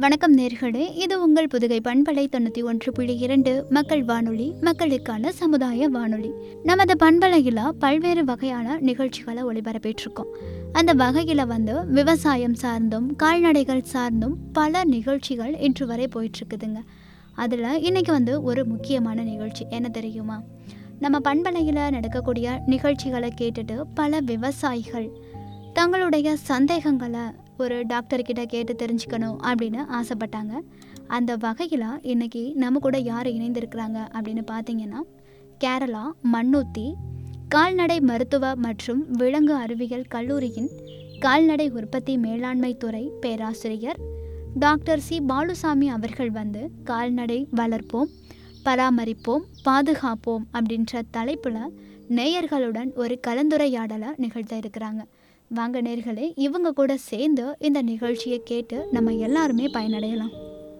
வணக்கம் நேர்களே, இது உங்கள் புதுகை பண்பலை 91.2 மக்கள் வானொலி, மக்களுக்கான சமுதாய வானொலி. நமது பண்பலையில் பல்வேறு வகையான நிகழ்ச்சிகளை ஒளிபரப்பிட்டிருக்கோம். அந்த வகையில் விவசாயம் சார்ந்தும் கால்நடைகள் சார்ந்தும் பல நிகழ்ச்சிகள் இன்று வரை போயிட்டுருக்குதுங்க. அதில் இன்றைக்கி ஒரு முக்கியமான நிகழ்ச்சி என்ன தெரியுமா? நம்ம பண்பலையில் நடக்கக்கூடிய நிகழ்ச்சிகளை கேட்டுட்டு பல விவசாயிகள் தங்களுடைய சந்தேகங்களை ஒரு டாக்டர்கிட்ட கேட்டு தெரிஞ்சுக்கணும் அப்படின்னு ஆசைப்பட்டாங்க. அந்த வகையில் இன்றைக்கி நம்ம கூட யார் இணைந்திருக்கிறாங்க அப்படின்னு பார்த்தீங்கன்னா, கேரளா மண்ணூத்தி கால்நடை மருத்துவ மற்றும் விலங்கு அறிவியல் கல்லூரியின் கால்நடை உற்பத்தி மேலாண்மை துறை பேராசிரியர் டாக்டர் சி பாலுசாமி அவர்கள் கால்நடை வளர்ப்போம், பராமரிப்போம், பாதுகாப்போம் அப்படின்ற தலைப்பில் நேயர்களுடன் ஒரு கலந்துரையாடலை நிகழ்த்த இருக்கிறாங்க. வாங்க நேயர்களே, இவங்க கூட சேர்ந்து இந்த நிகழ்ச்சியை கேட்டு நம்ம எல்லாருமே பயனடையலாம்.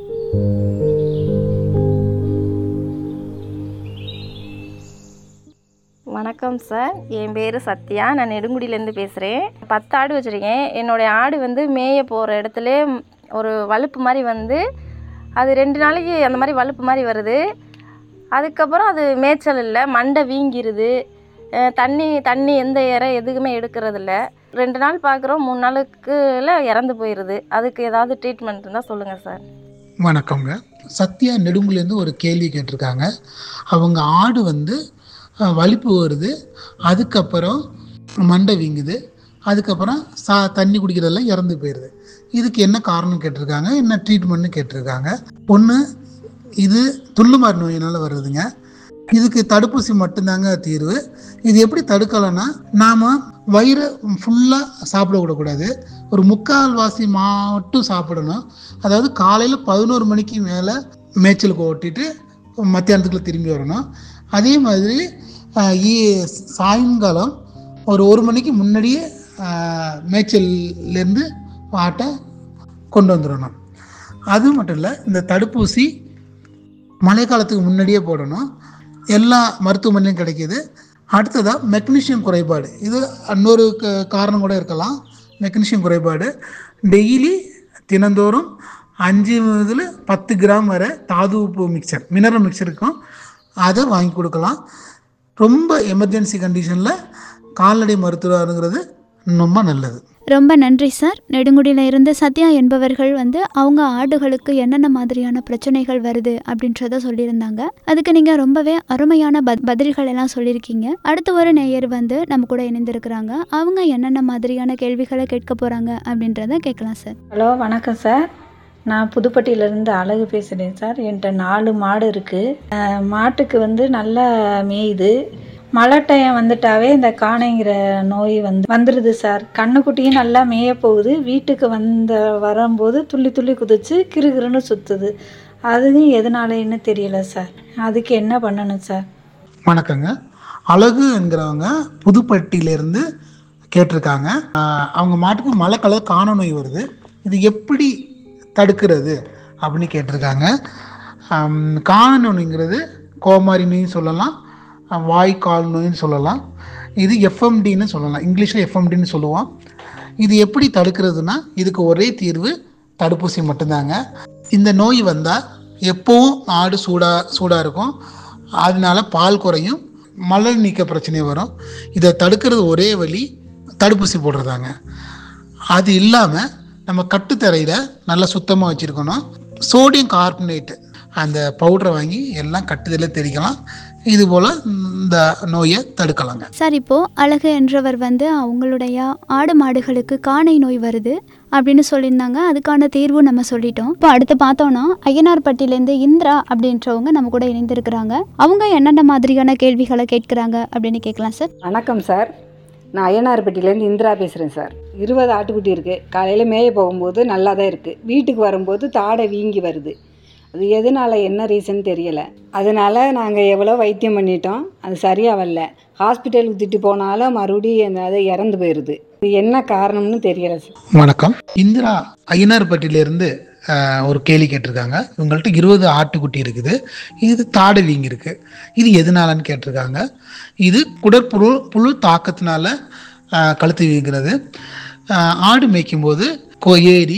வணக்கம் சார், என் பேர் சத்யா. நான் நெடுங்குடியிலேருந்து பேசுகிறேன். 10 ஆடு வச்சுருக்கேன். என்னுடைய ஆடு மேய போகிற இடத்துல ஒரு வலுப்பு மாதிரி அது 2 நாளைக்கு அந்த மாதிரி வலுப்பு மாதிரி வருது. அதுக்கப்புறம் அது மேய்ச்சல் இல்லை, மண்டை வீங்கிருது. தண்ணி எந்த எதுக்குமே எடுக்கிறதில்ல. 2 நாள் பார்க்குறோம், 3 நாளுக்குள்ள இறந்து போயிடுது. அதுக்கு ஏதாவது ட்ரீட்மெண்ட் இருந்தால் சொல்லுங்கள் சார். வணக்கங்க. சத்யா நெடுங்குலேருந்து ஒரு கேள்வி கேட்டிருக்காங்க. அவங்க ஆடு வலிப்பு வருது, அதுக்கப்புறம் மண்டை வீங்குது, அதுக்கப்புறம் தண்ணி குடிக்கிறதெல்லாம் இறந்து போயிடுது. இதுக்கு என்ன காரணம் கேட்டிருக்காங்க, என்ன ட்ரீட்மெண்ட்னு கேட்டிருக்காங்க. ஒன்று, இது துள்ளுமாறு நோயினால் வருதுங்க. இதுக்கு தடுப்பூசி மட்டும்தாங்க தீர்வு. இது எப்படி தடுக்கலைன்னா, நாம் வயிறு ஃபுல்லாக சாப்பிடக்கூடாது, ஒரு 3/4 மட்டும் சாப்பிடணும். அதாவது காலையில் 11 மணிக்கு மேலே மேய்ச்சலுக்கு ஓட்டிட்டு மத்தியானத்துக்குள்ள திரும்பி வரணும். அதே மாதிரி சாயங்காலம் ஒரு 1 மணிக்கு முன்னாடியே மேய்ச்சல்லேருந்து ஆட்டை கொண்டு வந்துடணும். அது மட்டும் இல்லை, இந்த தடுப்பூசி மழை காலத்துக்கு முன்னாடியே போடணும். எல்லா மருத்துவமனையும் கிடைக்கிது. அடுத்ததாக மெக்னீஷியம் குறைபாடு, இது இன்னொரு காரணம் கூட இருக்கலாம். மெக்னீஷியம் குறைபாடு டெய்லி தினந்தோறும் 5 முதல் 10 கிராம் வரை தாது உப்பு மிக்சர், மினரல் மிக்சர் இருக்கும், அதை வாங்கி கொடுக்கலாம். ரொம்ப எமர்ஜென்சி கண்டிஷனில் கால்நடை மருத்துவருங்கிறது ரொம்ப நல்லது. ரொம்ப நன்றி சார். நெடுங்குடியில் இருந்து சத்யா என்பவர்கள் அவங்க ஆடுகளுக்கு என்னென்ன மாதிரியான பிரச்சனைகள் வருது அப்படின்றத சொல்லியிருந்தாங்க. அதுக்கு நீங்கள் ரொம்பவே அருமையான பதில்கள் எல்லாம் சொல்லியிருக்கீங்க. அடுத்த ஒரு நேயர் நம்ம கூட இணைந்திருக்கிறாங்க. அவங்க என்னென்ன மாதிரியான கேள்விகளை கேட்க போகிறாங்க அப்படின்றத கேட்கலாம் சார். ஹலோ, வணக்கம் சார். நான் புதுப்பட்டியிலேருந்து அழகு பேசுகிறேன் சார். என்கிட்ட 4 மாடு இருக்குது. மாட்டுக்கு நல்லா மேயுது. மழை டைம் வந்துட்டாவே இந்த காணைங்கிற நோய் வந்துடுது சார். கண்ணுக்குட்டியும் நல்லா மேய போகுது. வீட்டுக்கு வரும்போது துள்ளி துள்ளி குதிச்சு கிறுகிறுன்னு சுற்றுது. அதுவும் எதனாலன்னு தெரியல சார். அதுக்கு என்ன பண்ணணும் சார்? வணக்கங்க. அழகு என்கிறவங்க புதுப்பட்டியிலேருந்து கேட்டிருக்காங்க. அவங்க மாட்டுக்கு மழை கலர் காண நோய் வருது, இது எப்படி தடுக்கிறது அப்படின்னு கேட்டிருக்காங்க. காண நோய்ங்கிறது கோமாரி நோயின்னு சொல்லலாம், வாய்க்கால் நோயின்னு சொல்லலாம். இது எஃப்எம்டின்னு சொல்லலாம், இங்கிலீஷில் எஃப்எம்டின்னு சொல்லுவோம். இது எப்படி தடுக்கிறதுனா, இதுக்கு ஒரே தீர்வு தடுப்பூசி மட்டும்தாங்க. இந்த நோய் வந்தால் எப்போவும் ஆடு சூடாக இருக்கும், அதனால பால் குறையும், மலர் நீக்க பிரச்சனை வரும். இதை தடுக்கிறது ஒரே வழி தடுப்பூசி போடுறதாங்க. அது இல்லாமல் நம்ம கட்டுத்தரையில் நல்லா சுத்தமாக வச்சுருக்கணும். சோடியம் கார்பனேட் அந்த பவுடரை வாங்கி எல்லாம் கட்டுதலில் தெளிக்கலாம். இது போல் இந்த நோயை தடுக்கலாங்க. சார், இப்போது அழகு என்றவர் அவங்களுடைய ஆடு மாடுகளுக்கு காணை நோய் வருது அப்படின்னு சொல்லியிருந்தாங்க. அதுக்கான தீர்வு நம்ம சொல்லிட்டோம். இப்போ அடுத்து பார்த்தோன்னா, ஐயனார்பட்டியிலேருந்து இந்திரா அப்படின்றவங்க நம்ம கூட இணைந்திருக்கிறாங்க. அவங்க என்னென்ன மாதிரியான கேள்விகளை கேட்குறாங்க அப்படின்னு கேட்கலாம் சார். வணக்கம் சார். நான் ஐயனார்பட்டியிலேருந்து இந்திரா பேசுகிறேன் சார். 20 ஆட்டுக்குட்டி இருக்குது. காலையில் மேய போகும்போது நல்லா தான் இருக்குது. வீட்டுக்கு வரும்போது தாடை வீங்கி வருது. அது எதனால், என்ன ரீசன் தெரியலை. அதனால் நாங்கள் எவ்வளோ வைத்தியம் பண்ணிட்டோம், அது சரியாக வரல. ஹாஸ்பிட்டலுக்கு திட்டு போனாலும் மறுபடியும் அது இறந்து போயிடுது. இது என்ன காரணம்னு தெரியலை சார். வணக்கம். இந்திரா ஐயனார்பட்டியிலேருந்து ஒரு கேள்வி கேட்டிருக்காங்க. இவங்கள்ட்ட 20 ஆட்டுக்குட்டி இருக்குது, இது தாடை வீங்கி இருக்குது, இது எதனாலன்னு கேட்டிருக்காங்க. இது புழு தாக்கத்தினால கழுத்து வீங்கிறது. ஆடு மேய்க்கும் போது ஏரி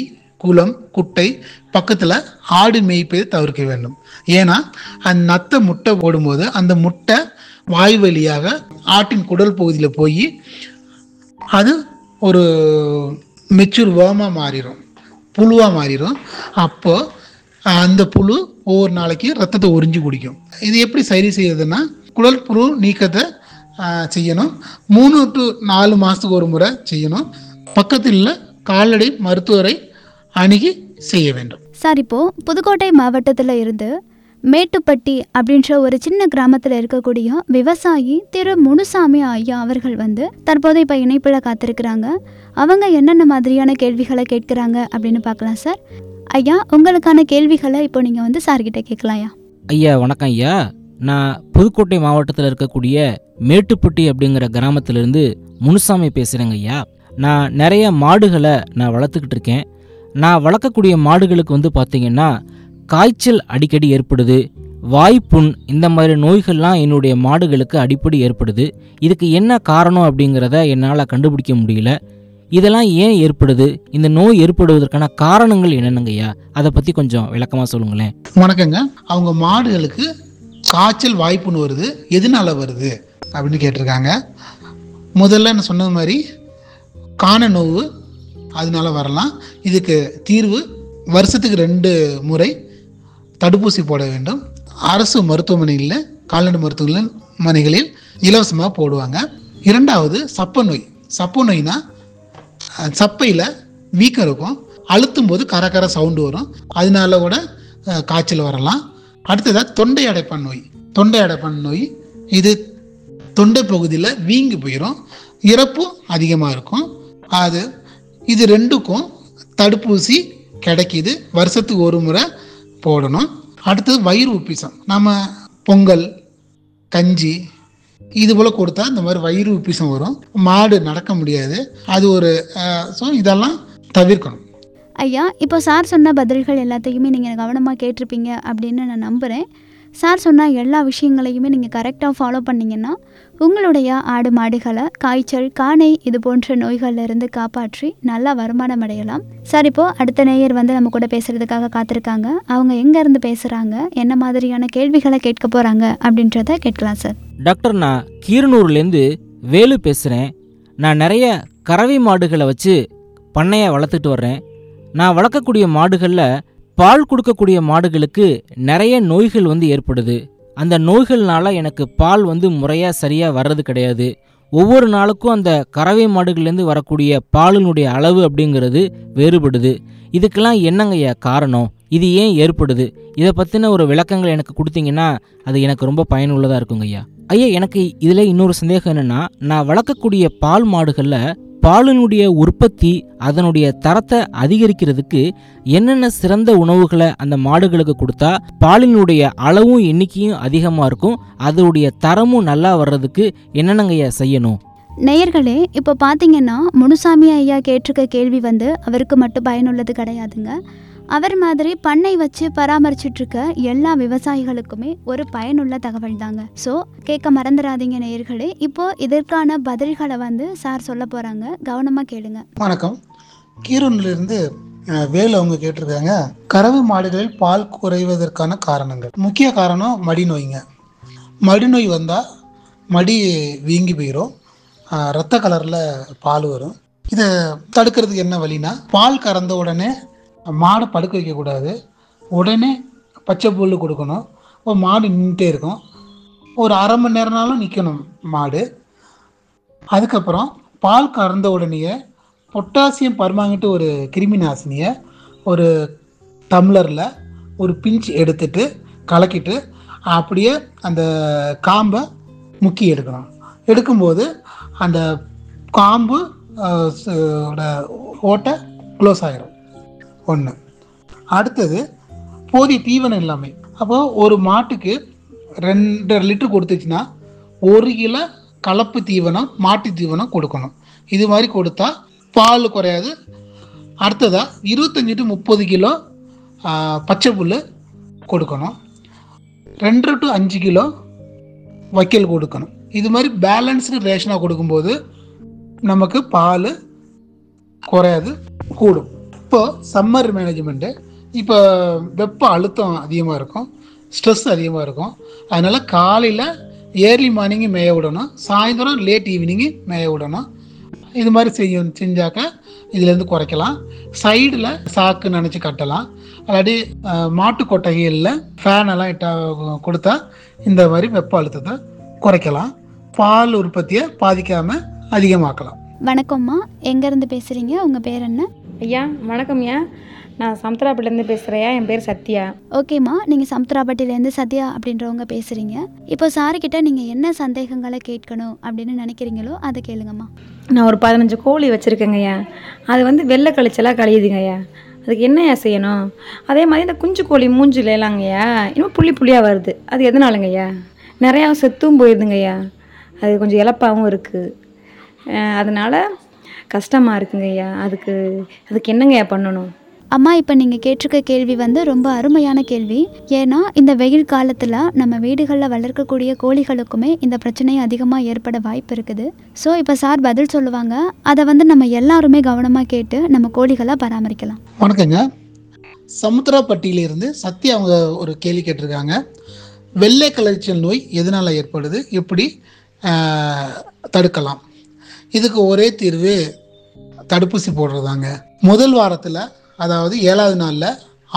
குளம், குட்டை பக்கத்தில் ஆடு மேய்ப்பதை தவிர்க்க வேண்டும். ஏன்னா அந்த நத்தை முட்டை போடும்போது அந்த முட்டை வாய் வழியாக ஆட்டின் குடல் பகுதியில் போய் அது ஒரு மெச்சூர் வேமாக மாறிடும், புழுவாக மாறிடும். அப்போது அந்த புழு ஒவ்வொரு நாளைக்கு ரத்தத்தை உறிஞ்சி குடிக்கும். இது எப்படி சரி செய்யறதுன்னா, குடல் புழு நீக்கத்தை செய்யணும். 3 to 4 மாதத்துக்கு ஒரு முறை செய்யணும். பக்கத்தில் கால்நடை மருத்துவரை அணுகி செய்ய வேண்டும். சார், இப்போது புதுக்கோட்டை மாவட்டத்தில் இருந்து மேட்டுப்பட்டி அப்படின்ற ஒரு சின்ன கிராமத்தில் இருக்கக்கூடிய விவசாயி திரு முனுசாமி ஐயா அவர்கள் தற்போது இப்போ இணைப்பில் காத்திருக்கிறாங்க. அவங்க என்னென்ன மாதிரியான கேள்விகளை கேட்குறாங்க அப்படின்னு பார்க்கலாம். சார் ஐயா, உங்களுக்கான கேள்விகளை இப்போ நீங்கள் சார்கிட்ட கேட்கலாம். ஐயா வணக்கம் ஐயா. நான் புதுக்கோட்டை மாவட்டத்தில் இருக்கக்கூடிய மேட்டுப்பட்டி அப்படிங்கிற கிராமத்திலேருந்து முனுசாமி பேசுகிறேங்க ஐயா. நான் நிறைய மாடுகளை நான் வளர்த்துக்கிட்டு இருக்கேன். நான் வளர்க்கக்கூடிய மாடுகளுக்கு பார்த்திங்கன்னா காய்ச்சல் அடிக்கடி ஏற்படுது, வாய்ப்புண், இந்த மாதிரி நோய்கள்லாம் என்னுடைய மாடுகளுக்கு அடிக்கடி ஏற்படுது. இதுக்கு என்ன காரணம் அப்படிங்கிறத என்னால் கண்டுபிடிக்க முடியல. இதெல்லாம் ஏன் ஏற்படுது, இந்த நோய் ஏற்படுவதற்கான காரணங்கள் என்னென்னங்கய்யா, அதை பற்றி கொஞ்சம் விளக்கமாக சொல்லுங்களேன். வணக்கங்க. அவங்க மாடுகளுக்கு காய்ச்சல் வாய்ப்புன்னு வருது, எதனால வருது அப்படின்னு கேட்டிருக்காங்க. முதல்ல நான் சொன்னது மாதிரி காண நோவு அதனால வரலாம். இதுக்கு தீர்வு வருஷத்துக்கு 2 முறை தடுப்பூசி போட வேண்டும். அரசு மருத்துவமனைகளில், கால்நடை மருத்துவமனைகளில் இலவசமாக போடுவாங்க. 2வது சப்ப நோய். சப்ப நோய்னா சப்பையில் வீக்கம் இருக்கும், அழுத்தும் போது கர சவுண்டு வரும், அதனால கூட காய்ச்சல் வரலாம். அடுத்ததாக தொண்டை அடைப்பான் நோய். தொண்டை அடைப்பான் நோய் இது தொண்டை பகுதியில் வீங்கி போயிடும், இறப்பும் அதிகமாக இருக்கும். இது 2க்கும் தடுப்பூசி கிடைக்கிது, வருஷத்துக்கு 1 முறை போடணும். அடுத்தது வயிறு உப்பிசம். நம்ம பொங்கல், கஞ்சி இது போல் கொடுத்தா இந்த மாதிரி வயிறு உப்பிசம் வரும், மாடு நடக்க முடியாது. அது ஒரு இதெல்லாம் தவிர்க்கணும். ஐயா, இப்போ சார் சொன்ன பதில்கள் எல்லாத்தையுமே நீங்கள் கவனமாக கேட்டிருப்பீங்க அப்படின்னு நான் நம்புகிறேன். சார் சொன்ன எல்லா விஷயங்களையுமே நீங்கள் கரெக்டாக ஃபாலோ பண்ணிங்கன்னா உங்களுடைய ஆடு மாடுகளை காய்ச்சல், காணை இது போன்ற நோய்களிலிருந்து காப்பாற்றி நல்லா வருமானம் அடையலாம். சார், இப்போது அடுத்த நேயர் நம்ம கூட பேசுகிறதுக்காக காத்திருக்காங்க. அவங்க எங்கேருந்து பேசுகிறாங்க, என்ன மாதிரியான கேள்விகளை கேட்க போகிறாங்க அப்படின்றத கேட்கலாம். சார் டாக்டர், நான் கீரனூர்லேருந்து வேலு பேசுகிறேன். நான் நிறைய கறவை மாடுகளை வச்சு பண்ணையை வளர்த்துட்டு வர்றேன். நான் வளர்க்கக்கூடிய மாடுகளில் பால் கொடுக்கக்கூடிய மாடுகளுக்கு நிறைய நோய்கள் ஏற்படுது. அந்த நோய்கள்னால எனக்கு பால் முறையாக சரியாக வர்றது கிடையாது. ஒவ்வொரு நாளுக்கும் அந்த கறவை மாடுகள்லேருந்து வரக்கூடிய பாலினுடைய அளவு அப்படிங்கிறது வேறுபடுது. இதுக்கெல்லாம் என்னங்கய்யா காரணம், இது ஏன் ஏற்படுது, இதை பற்றின ஒரு விளக்கங்கள் எனக்கு கொடுத்தீங்கன்னா அது எனக்கு ரொம்ப பயனுள்ளதாக இருக்குங்க ஐயா. ஐயா, எனக்கு இதில் இன்னொரு சந்தேகம் என்னென்னா, நான் வளர்க்கக்கூடிய பால் மாடுகளில் பாலினுடைய உற்பத்தி, அதனுடைய தரத்தை அதிகரிக்கிறதுக்கு என்னென்ன சிறந்த உணவுகளை அந்த மாடுகளுக்கு கொடுத்தா பாலினுடைய அளவும் எண்ணிக்கையும் அதிகமாக இருக்கும், அதனுடைய தரமும் நல்லா வர்றதுக்கு என்னென்னங்கய்யா செய்யணும்? நேயர்களே, இப்போ பார்த்தீங்கன்னா முனுசாமி ஐயா கேட்டிருக்க கேள்வி அவருக்கு மட்டும் பயனுள்ளது கிடையாதுங்க. அவர் மாதிரி பண்ணை வச்சு பராமரிச்சுட்ருக்க எல்லா விவசாயிகளுக்குமே ஒரு பயனுள்ள தகவல் தாங்க. ஸோ கேட்க மறந்துடாதீங்க நேயர்களே. இப்போது இதற்கான பதில்களை சார் சொல்ல போகிறாங்க, கவனமாக கேளுங்க. வணக்கம். கீரனூர்லேருந்து வேலு அவங்க கேட்டிருக்காங்க, கறவை மாடுகளில் பால் குறைவதற்கான காரணங்கள். முக்கிய காரணம் மடி நோய்ங்க. மடி நோய் வந்தால் மடி வீங்கி போயிடும், ரத்த கலரில் பால் வரும். இதை தடுக்கிறதுக்கு என்ன வழினா, பால் கறந்த உடனே மாடை படுக்க வைக்கக்கூடாது, உடனே பச்சை புல் கொடுக்கணும். ஒரு மாடு நின்றுட்டே இருக்கும், ஒரு அரை மணி நேரம்னாலும் நிற்கணும் மாடு. அதுக்கப்புறம் பால் கறந்த உடனேயே பொட்டாசியம் பர்மாங்கட்டு ஒரு கிருமி நாசினியை ஒரு டம்ளரில் ஒரு பிஞ்ச் எடுத்துட்டு கலக்கிட்டு அப்படியே அந்த காம்பை முக்கி எடுக்கணும். எடுக்கும்போது அந்த காம்பு ஓட்டை க்ளோஸ் ஆகிடும். ஒன்று. அடுத்தது போதிய தீவனம் எல்லாமே. அப்போ ஒரு மாட்டுக்கு 2.5 லிட்டர் கொடுத்துச்சுன்னா 1 கிலோ கலப்பு தீவனம், மாட்டு தீவனம் கொடுக்கணும். இது மாதிரி கொடுத்தா பால் குறையாது. அடுத்ததாக 25 to 30 கிலோ பச்சை புல் கொடுக்கணும். 2 to 5 கிலோ வைக்கல் கொடுக்கணும். இது மாதிரி பேலன்ஸ்டு ரேஷனாக கொடுக்கும்போது நமக்கு பால் குறையாது, கூடும். இப்போது சம்மர் மேனேஜ்மெண்ட்டு, இப்போ வெப்ப அழுத்தம் அதிகமாக இருக்கும், ஸ்ட்ரெஸ் அதிகமாக இருக்கும். அதனால் காலையில் ஏர்லி மார்னிங்கு மேய விடணும், சாயந்தரம் லேட் ஈவினிங்கு மேய விடணும். இது மாதிரி செஞ்சாக்க இதுலேருந்து குறைக்கலாம். சைடில் சாக்கு நினச்சி கட்டலாம், அல்லாட்டி மாட்டு கொட்டகைகளில் ஃபேனெல்லாம் கொடுத்தா இந்த மாதிரி வெப்ப அழுத்தத்தை குறைக்கலாம். பால் உற்பத்தியை பாதிக்காமல் அதிகமாக்கலாம். வணக்கம்மா, எங்கேருந்து பேசுகிறீங்க? உங்கள் பேர் என்ன? ஐயா வணக்கம்யா, நான் சமுத்திராப்பட்டிலேருந்து பேசுகிறேயா. என் பேர் சத்யா. ஓகேம்மா, நீங்கள் சமுத்திராப்பட்டிலேருந்து சத்யா அப்படின்றவங்க பேசுகிறீங்க. இப்போ சாருக்கிட்ட நீங்கள் என்ன சந்தேகங்களை கேட்கணும் அப்படின்னு நினைக்கிறீங்களோ அதை கேளுங்கம்மா. நான் ஒரு 15 கோழி வச்சுருக்கேங்கய்யா. அது வெள்ளை கழிச்சலாக கழியுதுங்கய்யா. அதுக்கு என்னய்யா செய்யணும்? அதே மாதிரி இந்த குஞ்சு கோழி மூஞ்சில எல்லாங்கய்யா இன்னும் புள்ளி புள்ளியாக வருது. அது எதனாலங்கய்யா? நிறையா செத்தும் போயிடுதுங்கய்யா. அது கொஞ்சம் இழப்பாகவும் இருக்குது. அதனால் கஷ்டமாக இருக்குங்கய்யா. அதுக்கு என்னங்கய்யா பண்ணணும்? அம்மா, இப்போ நீங்கள் கேட்டிருக்க கேள்வி ரொம்ப அருமையான கேள்வி. ஏன்னா இந்த வெயில் காலத்தில் நம்ம வீடுகளில் வளர்க்கக்கூடிய கோழிகளுக்குமே இந்த பிரச்சனை அதிகமாக ஏற்பட வாய்ப்பு இருக்குது. ஸோ இப்போ சார் பதில் சொல்லுவாங்க, அதை நம்ம எல்லாருமே கவனமாக கேட்டு நம்ம கோழிகளை பராமரிக்கலாம். வணக்கங்க. சமுத்திராப்பட்டியிலிருந்து சத்யா அவங்க ஒரு கேள்வி கேட்டிருக்காங்க. வெள்ளை கழிச்சல் நோய் எதனால் ஏற்படுது, எப்படி தடுக்கலாம்? இதுக்கு ஒரே தீர்வு தடுப்பூசி போடுறதாங்க. முதல் வாரத்தில், அதாவது 7வது நாளில்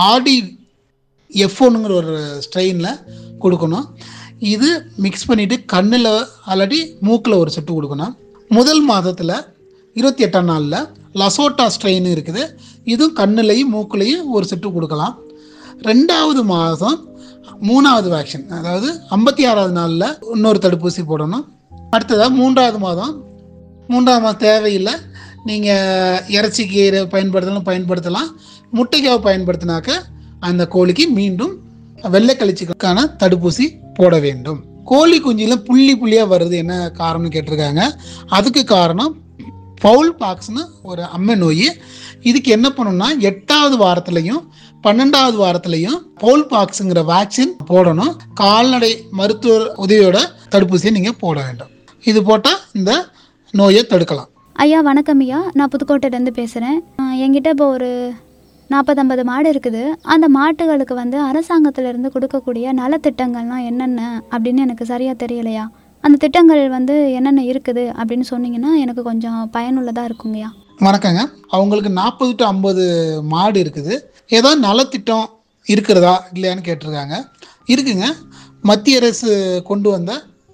RDF1ங்கிற ஒரு ஸ்ட்ரெயினில் கொடுக்கணும். இது மிக்ஸ் பண்ணிவிட்டு கண்ணில் அல்லாட்டி மூக்கில் ஒரு சொட்டு கொடுக்கணும். முதல் மாதத்தில் 28ஆம் நாளில் லசோட்டா ஸ்ட்ரெயின் இருக்குது, இதுவும் கண்ணுலையும் மூக்குலையும் ஒரு சொட்டு கொடுக்கலாம். 2வது மாதம் 3வது வேக்சின், அதாவது 56வது நாளில் இன்னொரு தடுப்பூசி போடணும். அடுத்ததாக 3வது மாதம் தேவையில்லை, நீங்கள் இறைச்சிக்கு பயன்படுத்தலாம், முட்டைக்காவை பயன்படுத்தினாக்க அந்த கோழிக்கு மீண்டும் வெள்ளை கழிச்சுக்கான தடுப்பூசி போட வேண்டும். கோழி குஞ்சில் புள்ளி புள்ளியாக வருது, என்ன காரணம்னு கேட்டிருக்காங்க. அதுக்கு காரணம் ஃபவுல் பாக்ஸ்னு ஒரு அம்மை நோய். இதுக்கு என்ன பண்ணணும்னா 8வது வாரத்துலையும் 12வது வாரத்துலையும் ஃபவுல் பாக்ஸுங்கிற வேக்சின் போடணும். கால்நடை மருத்துவ உதவியோட தடுப்பூசியை நீங்கள் போட வேண்டும். இது போட்டால் இந்த நோயை தடுக்கலாம். ஐயா வணக்கம் ஐயா, நான் புதுக்கோட்டையிலேருந்து பேசுகிறேன். என்கிட்ட இப்போ ஒரு 40-50 மாடு இருக்குது. அந்த மாட்டுகளுக்கு அரசாங்கத்திலேருந்து கொடுக்கக்கூடிய நலத்திட்டங்கள்லாம் என்னென்ன அப்படின்னு எனக்கு சரியாக தெரியலையா. அந்த திட்டங்கள் என்னென்ன இருக்குது அப்படின்னு சொன்னீங்கன்னா எனக்கு கொஞ்சம் பயனுள்ளதாக இருக்குங்கய்யா. வணக்கங்க. அவங்களுக்கு 40 to 50 மாடு இருக்குது. ஏதோ நலத்திட்டம் இருக்கிறதா இல்லையான்னு கேட்டிருக்காங்க. இருக்குங்க. மத்திய அரசு கொண்டு வந்த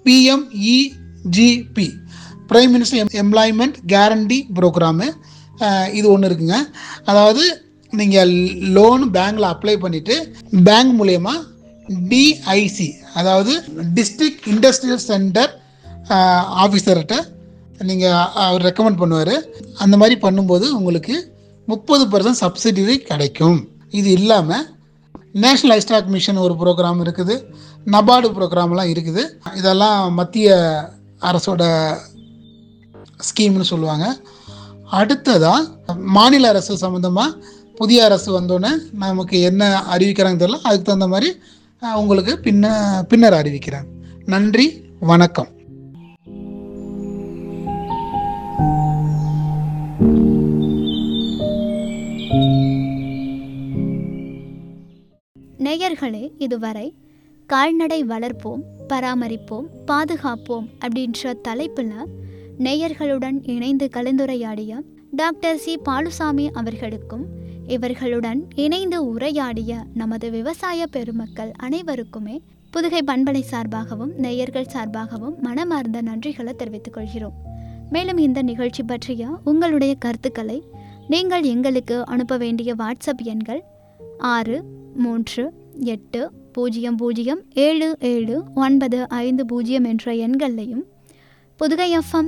PMEGP, prime minister employment guarantee programme, இது ஒன்று இருக்குங்க. அதாவது நீங்கள் லோன் பேங்க்கில் அப்ளை பண்ணிவிட்டு பேங்க் மூலயமா DIC, அதாவது டிஸ்ட்ரிக்ட் இண்டஸ்ட்ரியல் சென்டர் ஆஃபீஸர்கிட்ட நீங்கள் அவர் ரெக்கமெண்ட் பண்ணுவார். அந்த மாதிரி பண்ணும்போது உங்களுக்கு 30% சப்சிடி கிடைக்கும். இது இல்லாமல் நேஷ்னல் லைவ்ஸ்டாக் மிஷன் ஒரு ப்ரோக்ராம் இருக்குது, நபார்டு ப்ரோக்ராம்லாம் இருக்குது. இதெல்லாம் மத்திய அரசோட ஸ்கீம்னு சொல்லுவாங்க. அடுத்ததாக மாநில அரசு சம்மந்தமாக புதிய அரசு வந்தோடனே நமக்கு என்ன அறிவிக்கிறாங்க தெரியல, அதுக்கு தகுந்த மாதிரி உங்களுக்கு பின்னர் அறிவிக்கிறேன். நன்றி, வணக்கம். நேயர்களே, இதுவரை கால்நடை வளர்ப்போம், பராமரிப்போம், பாதுகாப்போம் அப்படின்ற தலைப்பில் நேயர்களுடன் இணைந்து கலந்துரையாடிய டாக்டர் சி பாலுசாமி அவர்களுக்கும் இவர்களுடன் இணைந்து உரையாடிய நமது விவசாய பெருமக்கள் அனைவருக்குமே புதுகை பண்பலை சார்பாகவும் நேயர்கள் சார்பாகவும் மனமார்ந்த நன்றிகளை தெரிவித்துக் கொள்கிறோம். மேலும் இந்த நிகழ்ச்சி பற்றிய உங்களுடைய கருத்துக்களை நீங்கள் எங்களுக்கு அனுப்ப வேண்டிய வாட்ஸ்அப் எண்கள் 6380077950 என்ற எண்களையும் புதுகை FM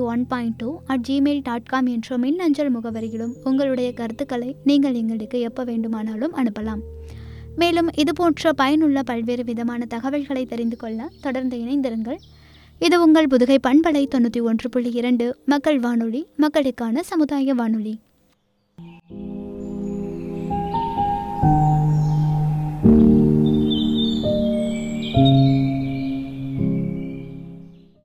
91.2 என்ற மின்னஞ்சல் முகவரியிலும் உங்களுடைய கருத்துக்களை நீங்கள் எங்களுக்கு எப்போ வேண்டுமானாலும் அனுப்பலாம். மேலும் இதுபோன்ற பயனுள்ள பல்வேறு விதமான தகவல்களை தெரிந்து கொள்ள தொடர்ந்து இணைந்திருங்கள். இது உங்கள் புதுகை பண்பலை 91.2 மக்கள் வானொலி, மக்களுக்கான சமுதாய வானொலி.